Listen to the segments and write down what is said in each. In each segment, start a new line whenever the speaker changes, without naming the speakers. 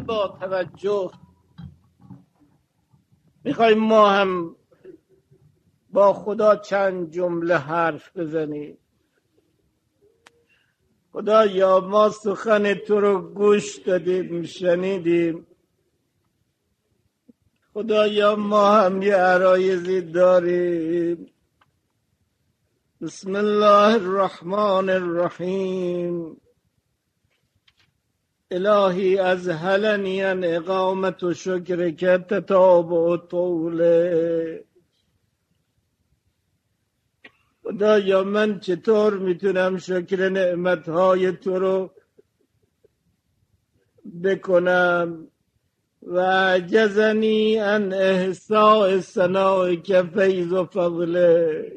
با توجه میخوایم ما هم با خدا چند جمله حرف بزنیم. خدایا ما سخن تو رو گوش دادیم، شنیدیم. خدایا ما هم یه عرایضی داریم. بسم الله الرحمن الرحیم. الهی ازهلنی ان اقامت شکرک تتابع طوله. خدایا من چطور میتونم شکر نعمتهای تو رو بکنم و عجزنی ان احصاء ثنائک فیض و فضلک.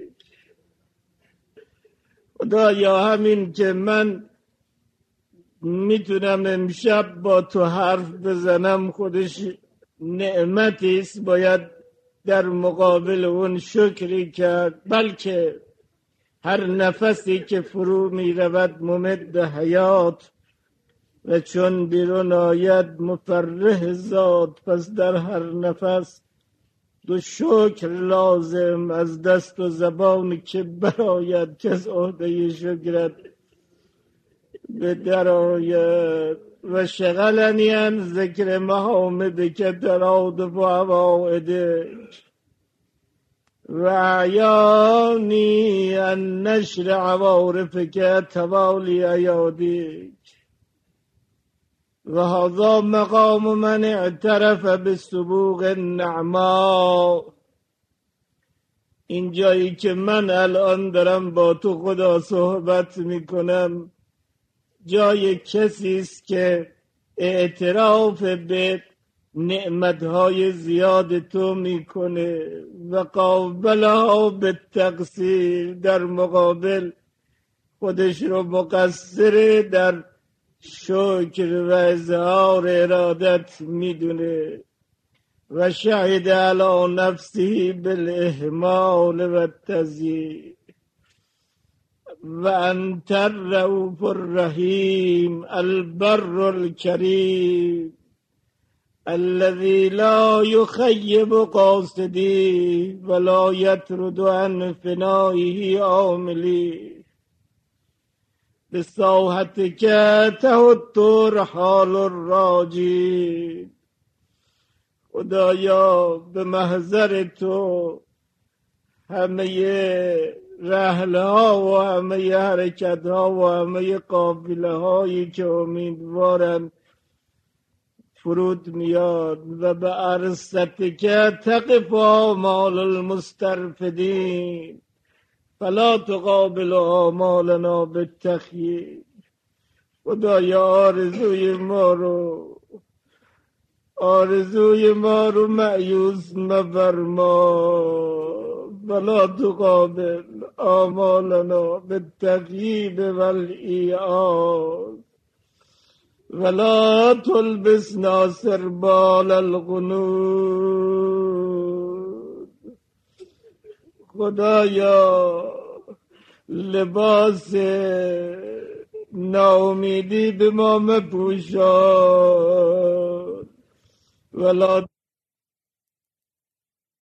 خدایا همین که من میتونم امشب با تو حرف بزنم خودش نعمتی است، باید در مقابل اون شکری کرد. بلکه هر نفسی که فرو میرود ممد حیات و چون بیرون آید مفرح ذات. پس در هر نفس دو شکر لازم از دست و زبانی که براید که از عهده شکرت به در آید. و شغلنی ان ذکر محامدک ترادف و عوائدک و اعیانی ان نشر عوارفک توالی ایادیک. و هذا مقام من اعترف بسبوق النعماء. این جایی که من الان دارم با تو خدا صحبت میکنم جای کسی است که اعتراف به نعمتهای زیاد تو میکنه و قابلها به تقصیر، در مقابل خودش رو مقصر در شکر و اظهار ارادت میدونه. و شهد علی نفسی بالاهمال و التضییع و انت الرؤوف الرحیم البر الکریم الذي لا يخيب قاصدي ولا يطرد عن فنائه عاملي. بساحتك تحط رحال الراجی. خدایا به محضر تو همه رحله ها و همه حرکت ها و همه قافله هایی که امیدوارن فرود میاد و به عرصتک تقف آمال المسترفدین فلا تقابل آمالنا بالتخییر. خدایا آرزوی ما رو مأیوس مفرما. فلا تقابل آمالنا بالتخییر والایعاد ولا تلبسنا سربال الغنود. خدایا لباس ناامیدی به ما مپوشان ولا